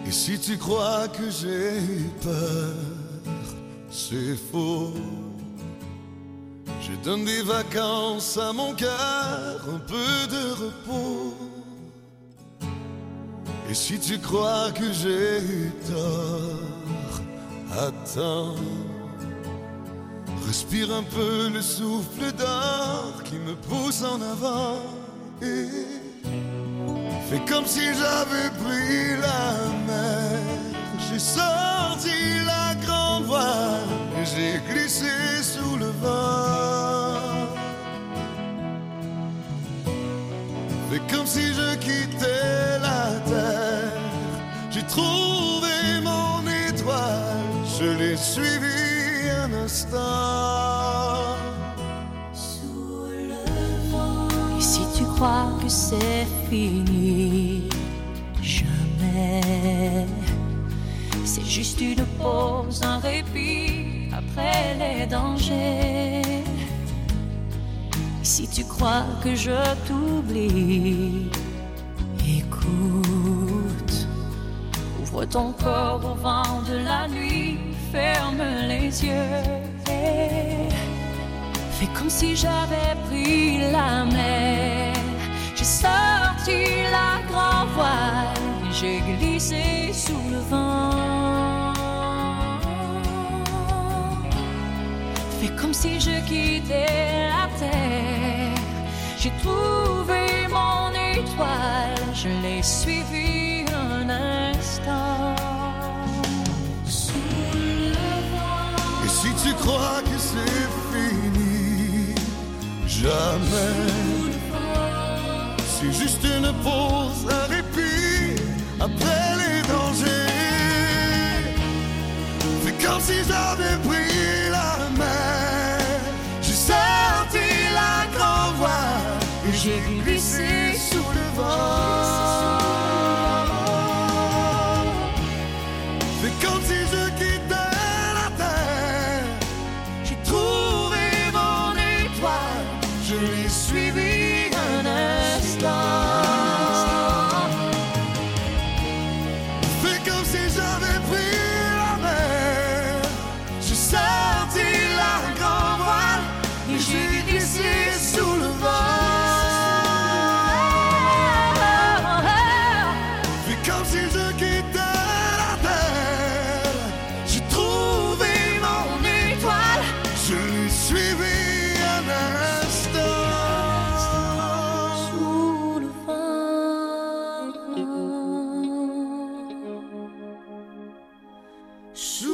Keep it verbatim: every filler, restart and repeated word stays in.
Et si tu crois que j'ai peur, c'est faux. Je donne des vacances à mon cœur, un peu de repos. Et si tu crois que j'ai tort, attends. Respire un peu le souffle d'or qui me pousse en avant. Et fais comme si j'avais pris la mer. J'ai sorti la grande voile et j'ai glissé sous le vent. Fais comme si je quittais la terre. J'ai trouvé mon étoile, je l'ai suivi un instant. Sous le vent. Et si tu crois que c'est fini, jamais. C'est juste une pause, un répit après les dangers. Et si tu crois que je t'oublie, écoute. Ouvre ton corps au vent de la nuit, ferme les yeux et fais comme si j'avais pris la mer. J'ai sorti la grande voile et j'ai glissé sous le vent. Fais comme si je quittais la terre. J'ai trouvé mon étoile, je l'ai suivi un instant. Sous le vent. Et si tu crois que c'est fini, jamais. C'est juste une pause, un répit après les dangers. Fais comme si j'avais pris la mer. J'ai sorti la grande voile et j'ai glissé sous le vent. Fais comme si je quittais la terre. J'ai trouvé mon étoile, je l'ai suivi un instant. Fais comme si j'avais pris la mer. J'ai sorti la grande voile et j'ai glissé sous le vent. Fais comme si je quittais la terre. J'ai trouvé mon étoile, je l'ai suivi un instant. Sous le vent. Sous